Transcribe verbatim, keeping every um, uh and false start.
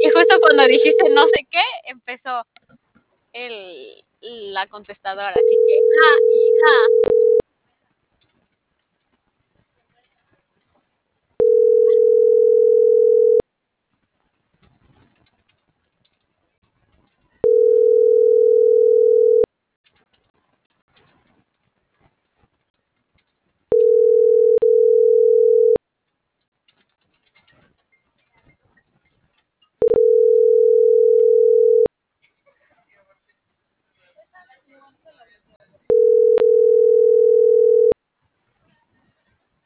Y justo cuando dijiste no sé qué, empezó el la contestadora, así que ja y ja.